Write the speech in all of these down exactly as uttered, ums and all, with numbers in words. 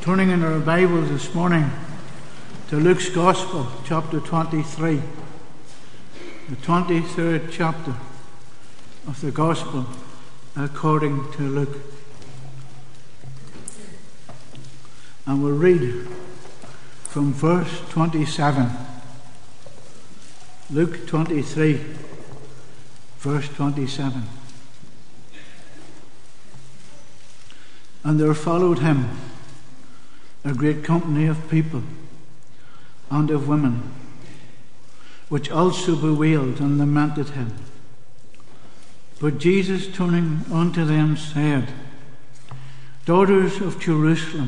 Turning in our Bibles this morning to Luke's Gospel, chapter twenty-three, the twenty-third chapter of the Gospel according to Luke. And we'll read from verse twenty-seven. Luke twenty-three, verse twenty-seven. And there followed him a great company of people and of women, which also bewailed and lamented him. But Jesus, turning unto them, said, Daughters of Jerusalem,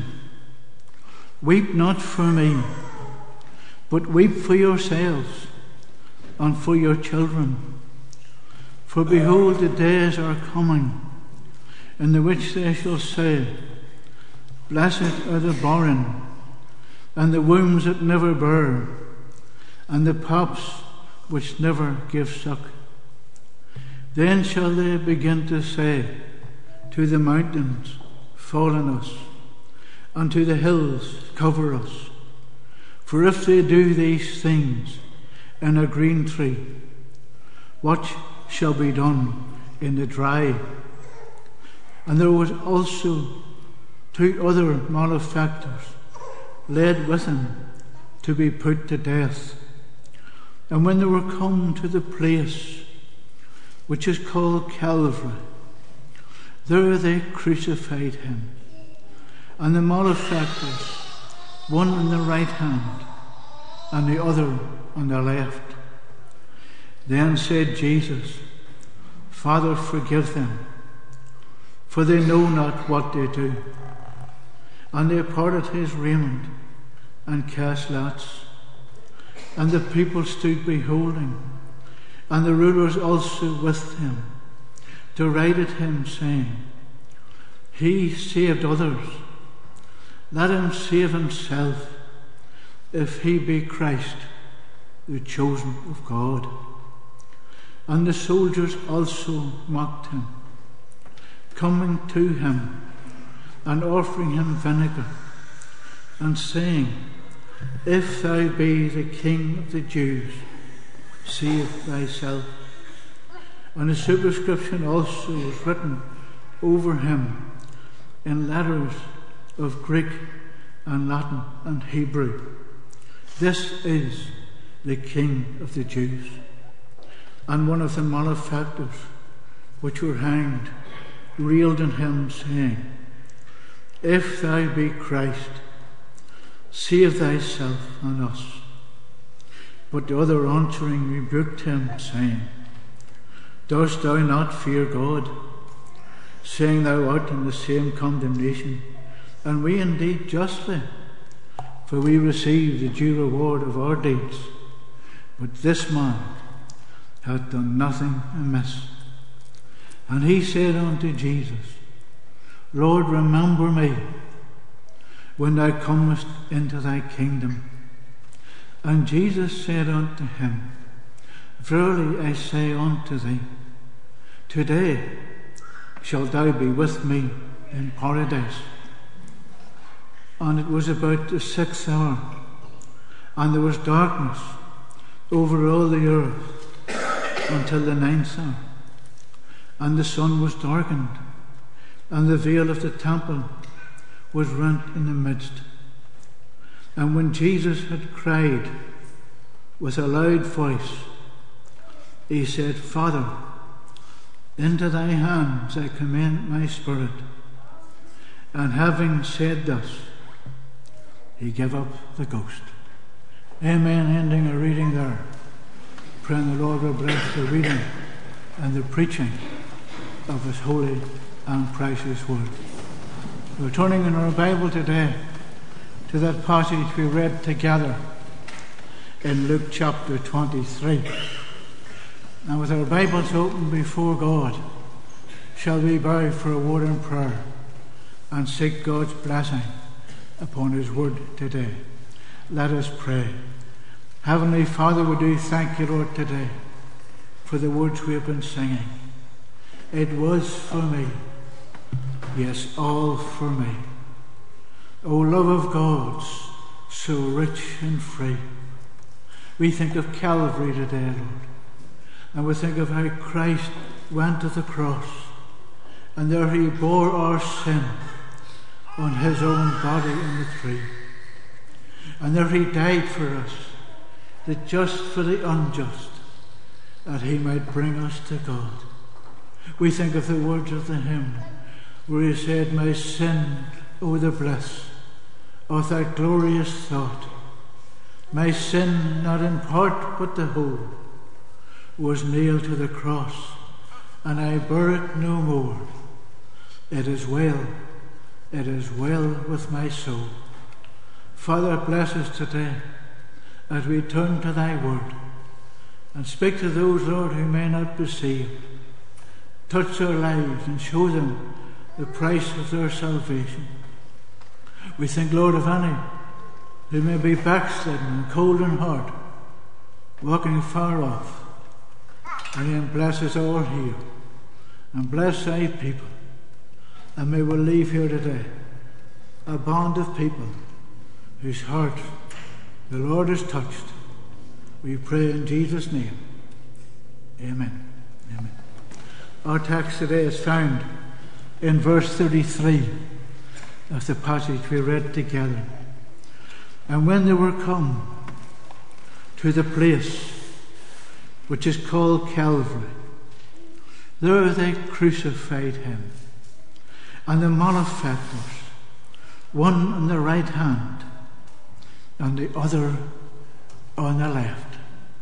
weep not for me, but weep for yourselves and for your children. For behold, the days are coming, in the which they shall say, Blessed are the barren, and the wombs that never bear, and the paps which never give suck. Then shall they begin to say to the mountains, Fall on us, and to the hills, Cover us. For if they do these things in a green tree, what shall be done in the dry? And there was also two other malefactors led with him to be put to death. And when they were come to the place which is called Calvary, there they crucified him, and the malefactors, one on the right hand and the other on the left. Then said Jesus, Father, forgive them, for they know not what they do. And they parted his raiment and cast lots. And the people stood beholding, and the rulers also with him, derided him, saying, He saved others, let him save himself, if he be Christ, the chosen of God. And the soldiers also mocked him, coming to him and offering him vinegar, and saying, If thou be the King of the Jews, save thyself. And a superscription also was written over him in letters of Greek and Latin and Hebrew, This is the King of the Jews. And one of the malefactors which were hanged railed on him, saying, If thou be Christ, save thyself and us. But the other answering rebuked him, saying, Dost thou not fear God, saying thou art in the same condemnation, and we indeed justly, for we receive the due reward of our deeds. But this man hath done nothing amiss. And he said unto Jesus, Lord, remember me when thou comest into thy kingdom. And Jesus said unto him, Verily I say unto thee, today shalt thou be with me in paradise. And it was about the sixth hour, and there was darkness over all the earth until the ninth hour. And the sun was darkened, and the veil of the temple was rent in the midst. And when Jesus had cried with a loud voice, he said, Father, into thy hands I commend my spirit. And having said thus, he gave up the ghost. Amen. Ending a reading there. Praying the Lord will bless the reading and the preaching of his holy and precious word. We're turning in our Bible today to that passage we read together in Luke chapter twenty-three. And with our Bibles open before God, shall we bow for a word in prayer and seek God's blessing upon his word today. Let us pray. Heavenly Father, we do thank you, Lord, today for the words we have been singing. It was for me, yes, all for me. O love of God, so rich and free. We think of Calvary today, Lord, and we think of how Christ went to the cross, and there he bore our sin on his own body in the tree. And there he died for us, the just for the unjust, that he might bring us to God. We think of the words of the hymn, where he said, my sin, oh the bliss of that glorious thought. My sin, not in part but the whole, was nailed to the cross, and I bear it no more. It is well, it is well with my soul. Father, bless us today as we turn to thy word, and speak to those, Lord, who may not be saved. Touch their lives and show them the price of their salvation. We think, Lord, of any who may be backslidden and cold in heart, walking far off. And then bless us all here, and bless thy people. And may we leave here today a bond of people whose heart the Lord has touched. We pray in Jesus' name. Amen. Amen. Our text today is found in verse thirty-three of the passage we read together. And when they were come to the place which is called Calvary, there they crucified him, and the malefactors, one on the right hand and the other on the left.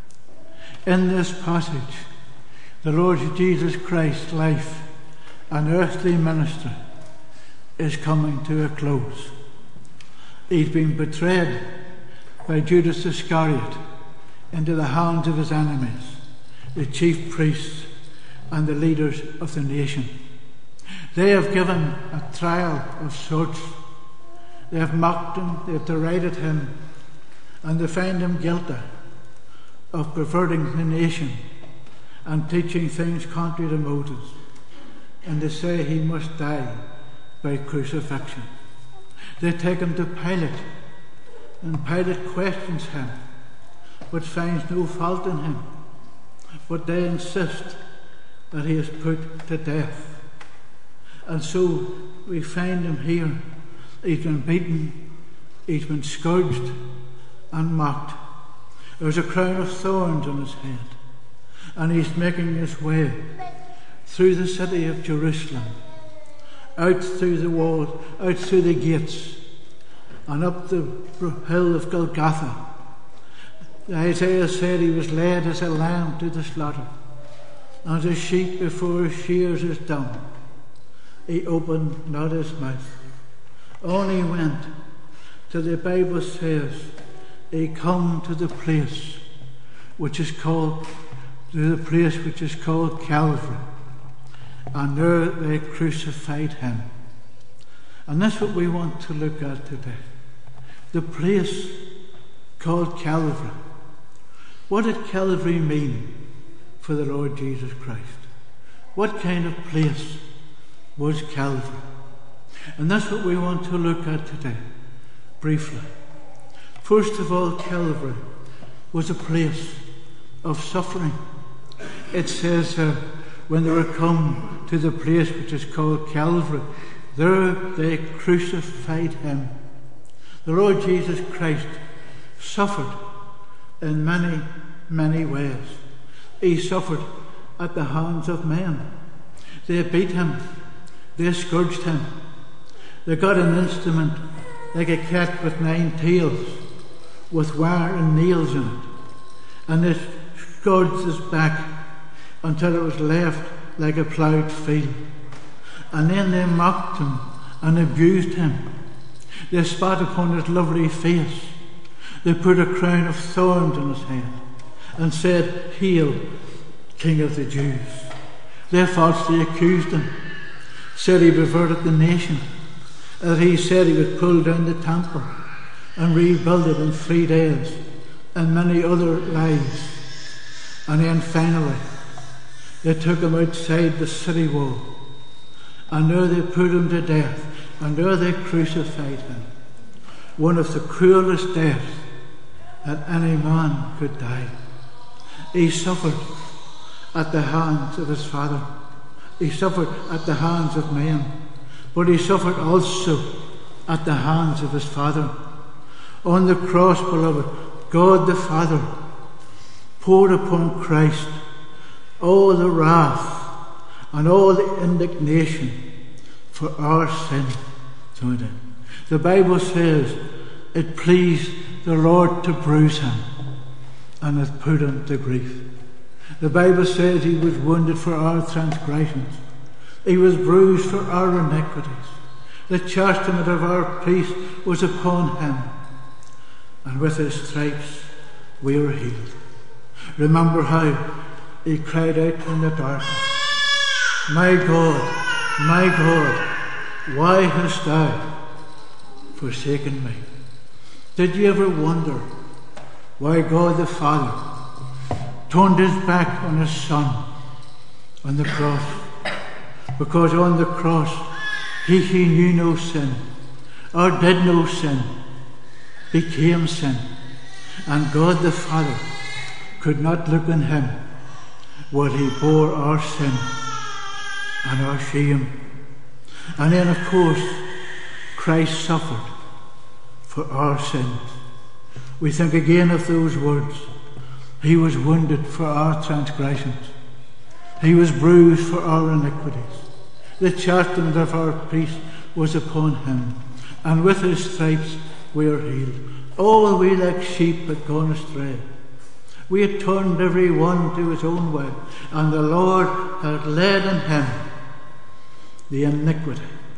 In this passage, the Lord Jesus Christ's life and earthly ministry is coming to a close. He's been betrayed by Judas Iscariot into the hands of his enemies, the chief priests and the leaders of the nation. They have given a trial of sorts. They have mocked him, they have derided him, and they find him guilty of perverting the nation and teaching things contrary to Moses. And they say he must die by crucifixion. They take him to Pilate, and Pilate questions him, but finds no fault in him. But they insist that he is put to death. And so we find him here. He's been beaten, he's been scourged and mocked. There's a crown of thorns on his head, and he's making his way through the city of Jerusalem, out through the walls, out through the gates, and up the hill of Golgotha. Isaiah said he was led as a lamb to the slaughter, and as a sheep before his shears is dumb, he opened not his mouth. On he went till the Bible says he come to the place which is called to the place which is called Calvary, and there they crucified him. And that's what we want to look at today. The place called Calvary. What did Calvary mean for the Lord Jesus Christ? What kind of place was Calvary? And that's what we want to look at today, briefly. First of all, Calvary was a place of suffering. It says uh, when they were come to the place which is called Calvary, there they crucified him. The Lord Jesus Christ suffered in many, many ways. He suffered at the hands of men. They beat him. They scourged him. They got an instrument like a cat with nine tails, with wire and nails in it, and they scourged his back until it was left like a ploughed field. And then they mocked him and abused him. They spat upon his lovely face. They put a crown of thorns on his head and said, "Hail, King of the Jews." They falsely accused him, said he perverted the nation, that he said he would pull down the temple and rebuild it in three days, and many other lies. And then finally, they took him outside the city wall, and there they put him to death, and there they crucified him. one of the cruelest deaths that any man could die. He suffered at the hands of his Father. He suffered at the hands of men, but he suffered also at the hands of his Father. On the cross, beloved, God the Father poured upon Christ all the wrath and all the indignation for our sin. The Bible says it pleased the Lord to bruise him and hath put him to grief. The Bible says he was wounded for our transgressions. He was bruised for our iniquities. The chastisement of our peace was upon him, and with his stripes we are healed. Remember how he cried out in the darkness, My God, my God, why hast thou forsaken me? Did you ever wonder why God the Father turned his back on his Son on the cross? Because on the cross he who knew no sin or did no sin became sin, and God the Father could not look on him while he bore our sin and our shame. And then, of course, Christ suffered for our sins. We think again of those words. He was wounded for our transgressions. He was bruised for our iniquities. The chastisement of our peace was upon him, and with his stripes we are healed. All we like sheep had gone astray. We had turned every one to his own way, and the Lord had laid on him the iniquity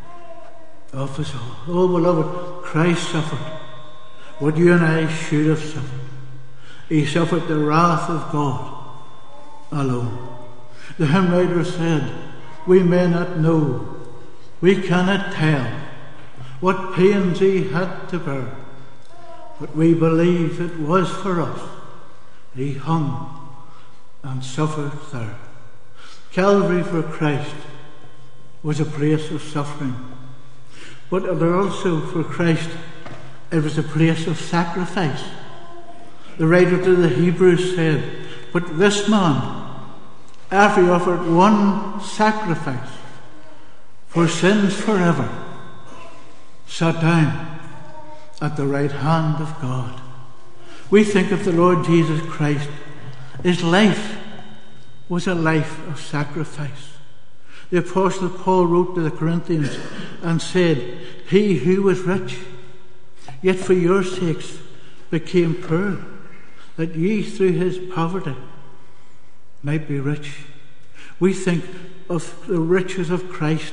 of us all. Oh, beloved, Christ suffered what you and I should have suffered. He suffered the wrath of God alone. The hymn writer said, we may not know, we cannot tell what pains he had to bear, but we believe it was for us he hung and suffered there. Calvary for Christ was a place of suffering, but also for Christ it was a place of sacrifice. The writer to the Hebrews said, but this man, after he offered one sacrifice for sins forever, sat down at the right hand of God. We think of the Lord Jesus Christ. His life was a life of sacrifice. The Apostle Paul wrote to the Corinthians and said, he who was rich, yet for your sakes became poor, that ye through his poverty might be rich. We think of the riches of Christ,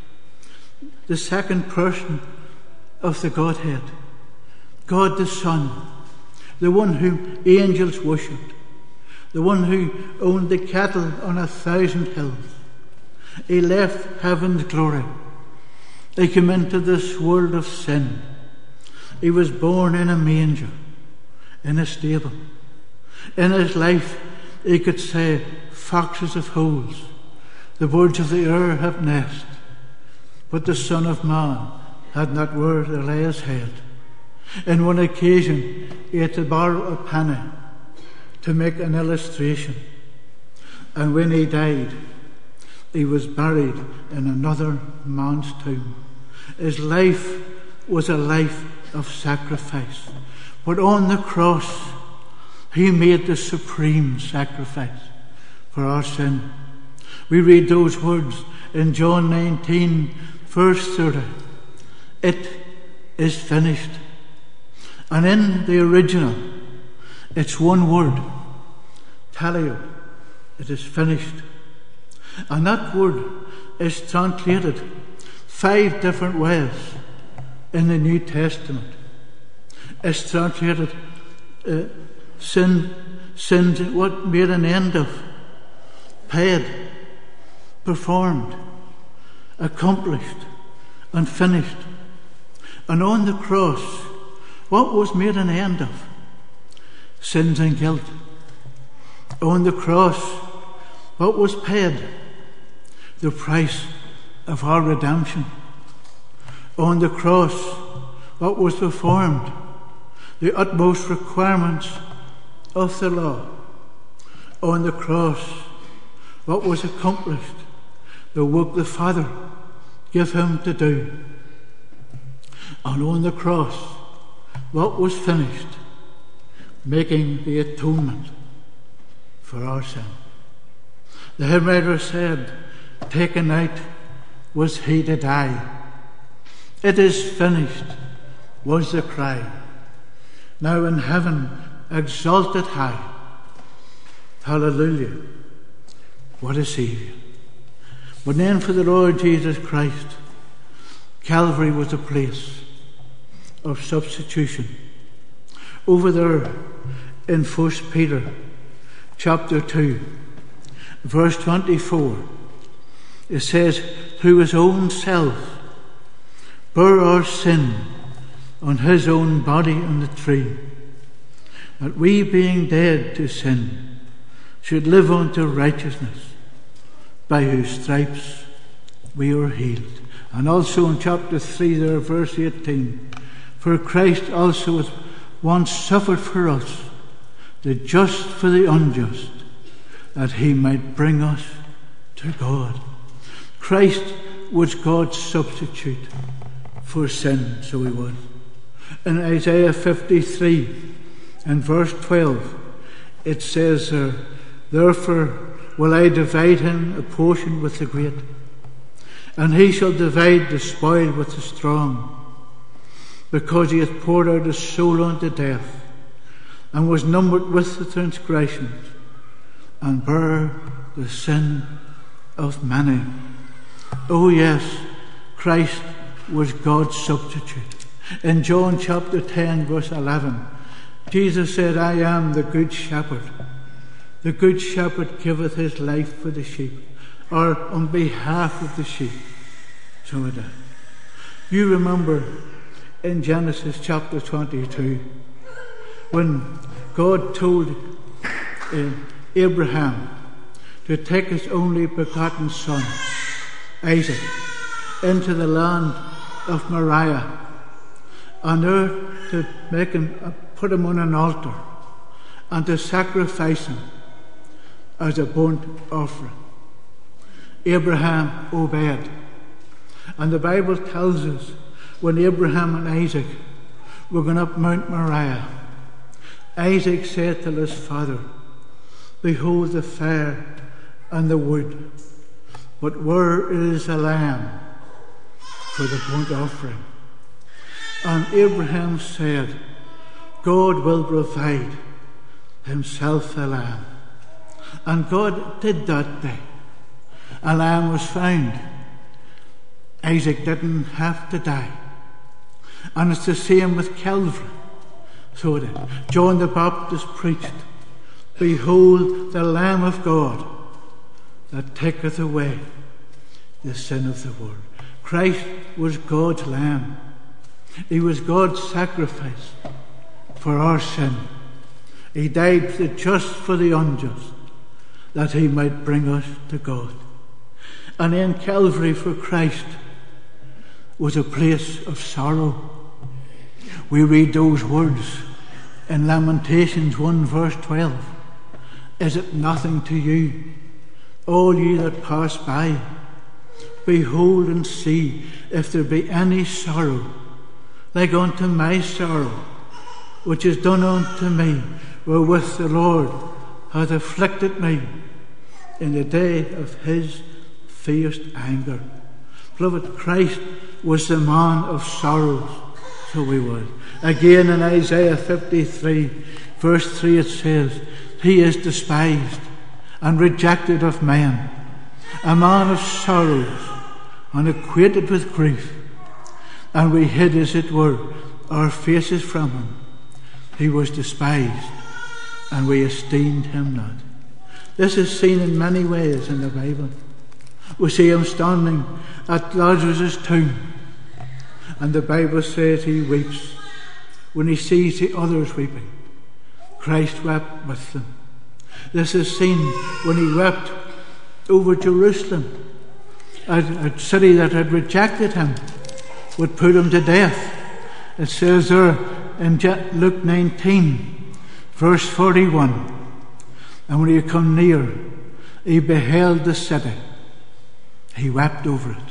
the second person of the Godhead, God the Son, the one whom angels worshipped, the one who owned the cattle on a thousand hills. He left heaven's glory. He came into this world of sin. He was born in a manger, in a stable. In his life, he could say, foxes have holes, the birds of the air have nests, but the Son of Man had not where to lay his head. In one occasion, he had to borrow a penny to make an illustration. And when he died, he was buried in another man's tomb. His life was a life of sacrifice. But on the cross, he made the supreme sacrifice for our sin. We read those words in John nineteen, verse thirty. It is finished. And in the original, it's one word, teleo. It is finished. And that word is translated five different ways in the New Testament. It's translated uh, sin, sin, what made an end of, paid, performed, accomplished, and finished. And on the cross, what was made an end of? Sins and guilt. On the cross, what was paid? The price of our redemption. On the cross, what was performed, the utmost requirements of the law. On the cross, what was accomplished, the work the Father gave him to do. And on the cross, what was finished, making the atonement for our sin. The hymn writer said, taken out was he to die. It is finished was the cry. Now in heaven exalted high. Hallelujah. What a Saviour. But then for the Lord Jesus Christ, Calvary was a place of substitution. Over there in First Peter chapter two, verse twenty-four, it says, through his own self bore our sin on his own body on the tree, that we, being dead to sin, should live unto righteousness, by whose stripes we are healed. And also in chapter three there, verse eighteen, for Christ also was once suffered for us, the just for the unjust, that he might bring us to God. Christ was God's substitute for sin, so he was. In Isaiah fifty-three and verse twelve, it says there, therefore will I divide him a portion with the great, and he shall divide the spoil with the strong, because he hath poured out his soul unto death, and was numbered with the transgressions, and bare the sin of many. Oh yes, Christ was God's substitute. In John chapter ten, verse eleven, Jesus said, I am the good shepherd. The good shepherd giveth his life for the sheep, or on behalf of the sheep. So it is. You remember in Genesis chapter twenty-two, when God told uh, Abraham to take his only begotten son, Isaac, into the land of Moriah, and there to make him, uh, put him on an altar, and to sacrifice him as a burnt offering. Abraham obeyed. And the Bible tells us when Abraham and Isaac were going up Mount Moriah, Isaac said to his father, behold the fire and the wood, but where is the lamb for the burnt offering? And Abraham said, God will provide himself a lamb. And God did that day. A lamb was found. Isaac didn't have to die. And it's the same with Calvary. So did John the Baptist preached, behold the Lamb of God that taketh away the sin of the world. Christ was God's Lamb. He was God's sacrifice for our sin. He died the just for the unjust, that he might bring us to God. And then Calvary for Christ was a place of sorrow. We read those words in Lamentations one verse twelve. Is it nothing to you, all ye that pass by? Behold and see if there be any sorrow, like unto my sorrow, which is done unto me, wherewith the Lord hath afflicted me in the day of his fierce anger. Beloved, Christ was the man of sorrows, so he was. Again in Isaiah fifty-three, verse three, it says, he is despised and rejected of men, a man of sorrows and acquainted with grief, and we hid, as it were, our faces from him. He was despised, and we esteemed him not. This is seen in many ways in the Bible. We see him standing at Lazarus' tomb, and the Bible says he weeps when he sees the others weeping. Christ wept with them. This is seen when he wept over Jerusalem, a, a city that had rejected him, would put him to death. It says there in Luke nineteen, verse forty-one, and when he come near, he beheld the city. He wept over it,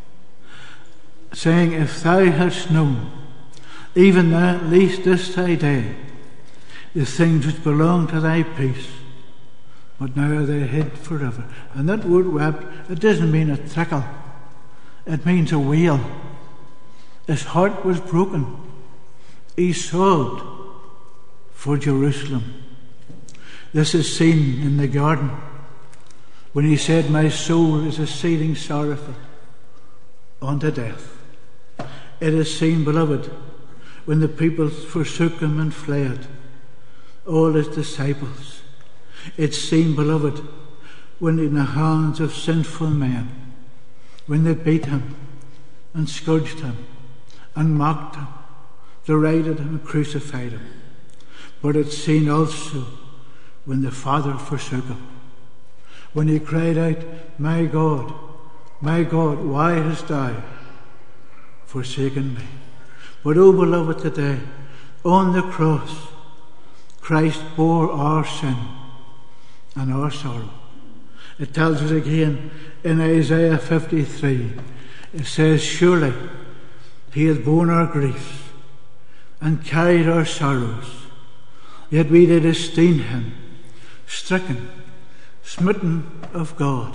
saying, if thou hadst known, even now at least this thy day, the things which belong to thy peace, but now are they hid forever. And that word wept, it doesn't mean a trickle. It means a wail. His heart was broken. He sobbed for Jerusalem. This is seen in the garden when he said, my soul is exceeding sorrowful unto death. It is seen, beloved, when the people forsook him and fled, all his disciples. It's seen, beloved, when in the hands of sinful men, when they beat him and scourged him and mocked him, derided him and crucified him. But it's seen also when the Father forsook him, when he cried out, my God, my God, why hast thou forsaken me? But, oh beloved, today, on the cross, Christ bore our sin and our sorrow. It tells us again in Isaiah fifty-three, it says, surely he hath borne our griefs and carried our sorrows, yet we did esteem him stricken, smitten of God,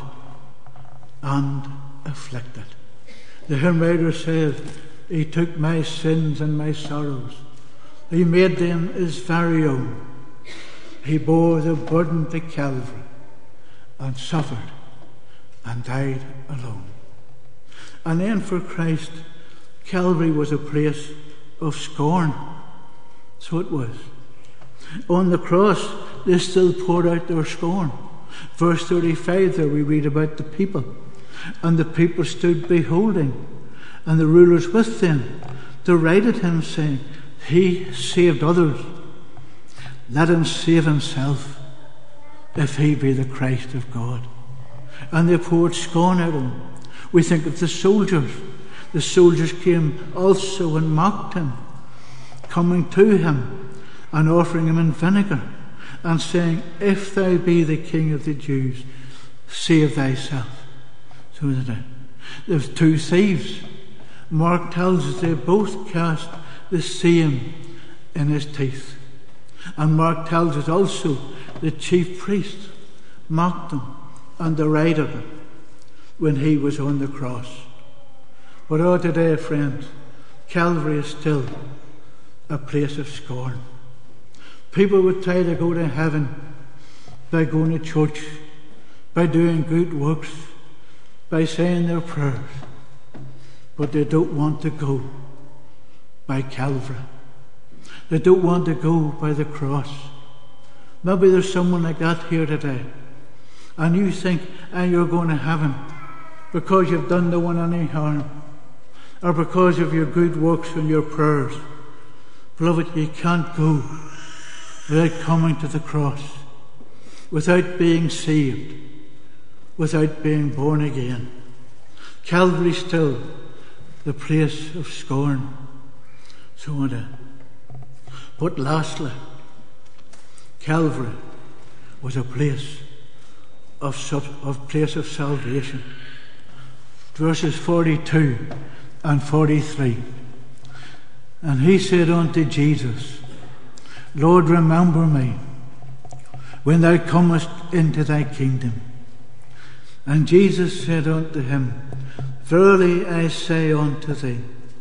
and afflicted. The hymn writer says, he took my sins and my sorrows, he made them his very own. He bore the burden to Calvary and suffered and died alone. And then for Christ, Calvary was a place of scorn. So it was. On the cross, they still poured out their scorn. Verse thirty-five there we read about the people. And the people stood beholding, and the rulers with them derided him, saying, he saved others, let him save himself, if he be the Christ of God. And they poured scorn at him. We think of the soldiers. The soldiers came also and mocked him, coming to him and offering him in vinegar, and saying, if thou be the King of the Jews, save thyself. So did it. There's two thieves. Mark tells us they both cast the same in his teeth. And Mark tells us also the chief priest mocked him and derided him when he was on the cross. But oh, today, friends, Calvary is still a place of scorn. People would try to go to heaven by going to church, by doing good works, by saying their prayers, but they don't want to go by Calvary. They don't want to go by the cross. Maybe there's someone like that here today, and you think, ah, you're going to heaven because you've done no one any harm, or because of your good works and your prayers. Beloved, you can't go without coming to the cross, without being saved, without being born again. Calvary still the place of scorn. So it is. But lastly, Calvary was a place of, of place of salvation. Verses forty-two and forty-three. And he said unto Jesus, Lord, remember me when thou comest into thy kingdom. And Jesus said unto him, Verily I say unto thee,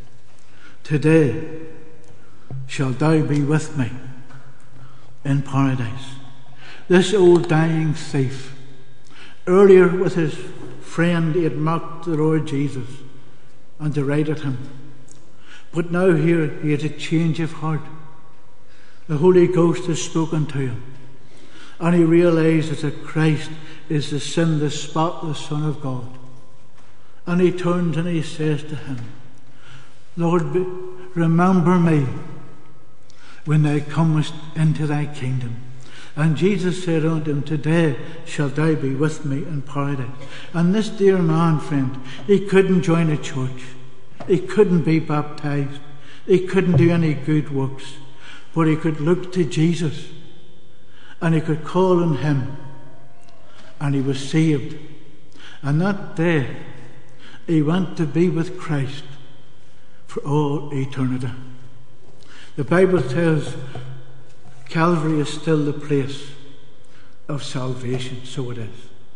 today shalt thou be with me in paradise. This old dying thief, earlier with his friend, he had mocked the Lord Jesus and derided him. But now here he had a change of heart. The Holy Ghost has spoken to him, and he realizes that Christ is the sinless, spotless Son of God. And he turns and he says to him, Lord, remember me when thou comest into thy kingdom. And Jesus said unto him, Today shalt thou be with me in paradise. And this dear man, friend, he couldn't join a church. He couldn't be baptized. He couldn't do any good works, but he could look to Jesus and he could call on him, and he was saved. And that day he went to be with Christ for all eternity. The Bible tells Calvary is still the place of salvation, so it is.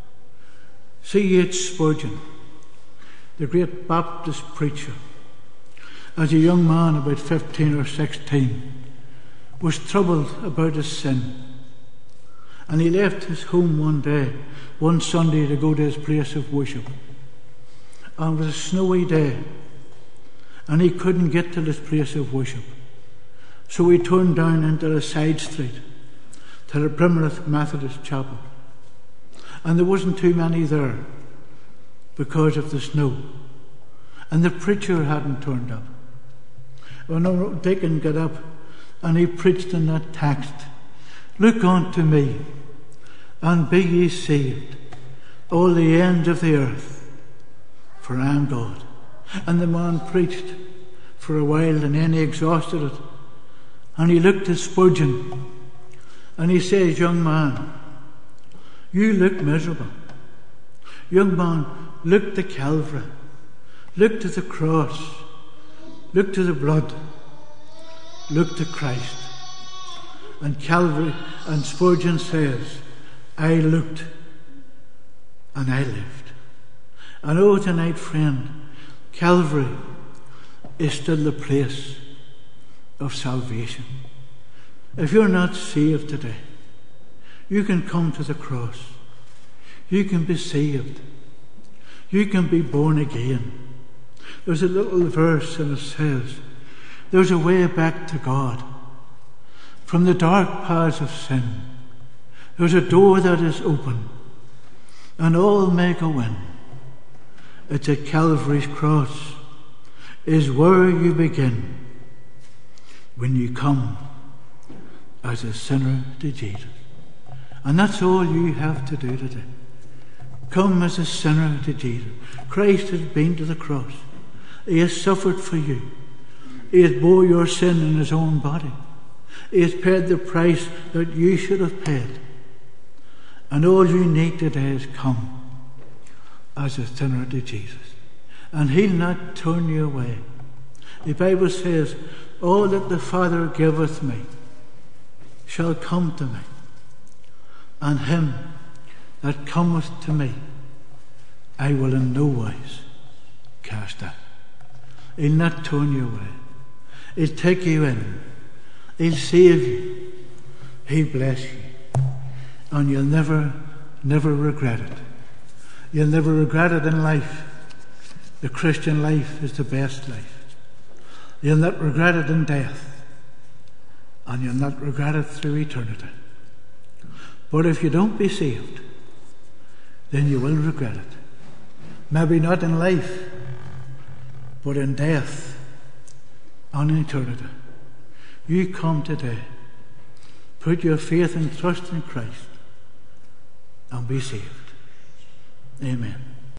C H Spurgeon, the great Baptist preacher, as a young man about fifteen or sixteen, was troubled about his sin. And he left his home one day, one Sunday, to go to his place of worship. And it was a snowy day, and he couldn't get to his place of worship. So he turned down into a side street to the Plymouth Methodist Chapel. And there wasn't too many there because of the snow. And the preacher hadn't turned up. Well, no, Deacon got up and he preached in that text, "Look unto me, and be ye saved, all the ends of the earth, for I am God." And the man preached for a while, and then he exhausted it. And he looked at Spurgeon, and he says, "Young man, you look miserable. Young man, look to Calvary. Look to the cross. Look to the blood. Look to Christ." And Calvary, and Spurgeon says, "I looked and I lived." And oh, tonight, friend, Calvary is still the place of salvation. If you're not saved today, you can come to the cross. You can be saved. You can be born again. There's a little verse, and it says, there's a way back to God from the dark paths of sin. There's a door that is open, and all may go in. It's at Calvary's cross is where you begin when you come as a sinner to Jesus. And that's all you have to do today. Come as a sinner to Jesus. Christ has been to the cross. He has suffered for you. He has bore your sin in his own body. He has paid the price that you should have paid. And all you need today is come as a sinner to Jesus. And he'll not turn you away. The Bible says, "All that the Father giveth me shall come to me, and him that cometh to me I will in no wise cast out." He'll not turn you away. He'll take you in. He'll save you. He'll bless you. And you'll never, never regret it. You'll never regret it in life. The Christian life is the best life. You'll not regret it in death. And you'll not regret it through eternity. But if you don't be saved, then you will regret it. Maybe not in life, but in death and in eternity. You come today, put your faith and trust in Christ, and be saved. Amen.